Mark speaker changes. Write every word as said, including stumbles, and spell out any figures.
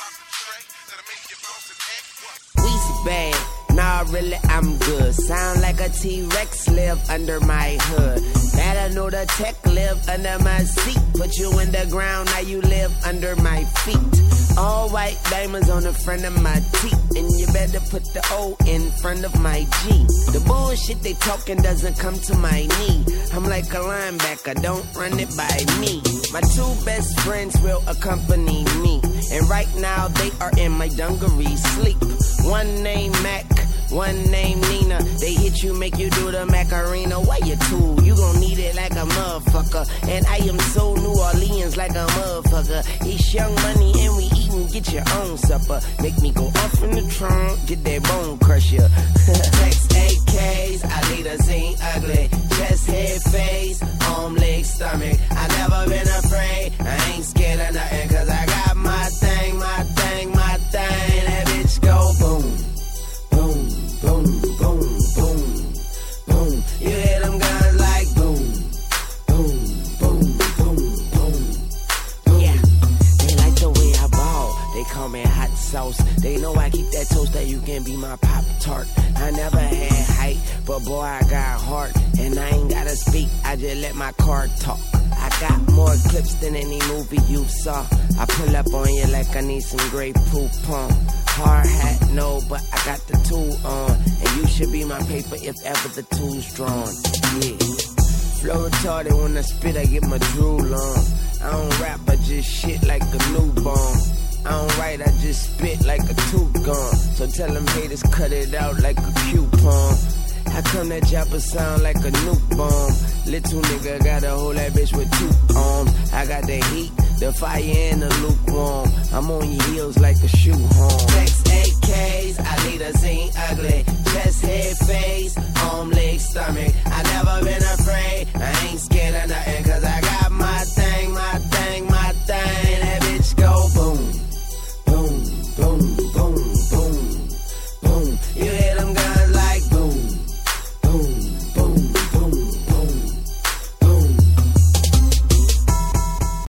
Speaker 1: Weezy bad, nah really I'm good. Sound like a T-Rex live under my hood. Better know the tech live under my seat. Put you in the ground, now you live under my feet. All white diamonds on the front of my teeth. And you better put the O in front of my G. The bullshit they talking doesn't come to my knee. I'm like a linebacker, don't run it by me. My two best friends will accompany me. And right now they are in my dungarees sleep. One named Mac, one named Nina. They hit you, make you do the Macarena. Why you two? You gon' need it like a motherfucker. And I am so New Orleans like a motherfucker. It's Young Money and we eatin', get your own supper. Make me go off in the trunk, get that bone crusher. Text A Ks, I lead a scene ugly. Chest, head, face, arm, leg, stomach. I never been afraid, I ain't scared of nothing. Cause I got my thing, my thing, my thing. That bitch go boom. Boom, boom, boom, boom, boom. You hear them guns like boom, boom, boom, boom, boom, boom. Yeah, they like the way I ball. They call me hot sauce. They know I keep that toast that you can be my Pop-Tart. I never had height, but boy I got heart. And I ain't gotta speak, I just let my car talk. I got more clips than any movie you saw. I pull up on you like I need some Grey Poupon. Hard hat, no, but I got the tool on. And you should be my paper if ever the tool's drawn. Yeah. Flow retarded when I spit, I get my drool on. I don't rap, I just shit like a newborn. I don't write, I just spit like a tooth gone. So tell them haters cut it out like a coupon. How come that chopper sound like a nuke bomb? Little nigga got a hold that bitch with two arms. I got the heat, the fire and the lukewarm. I'm on your heels like a shoe horn. Text A Ks, I lead a scene ugly. Chest, head, face, arm, leg, stomach.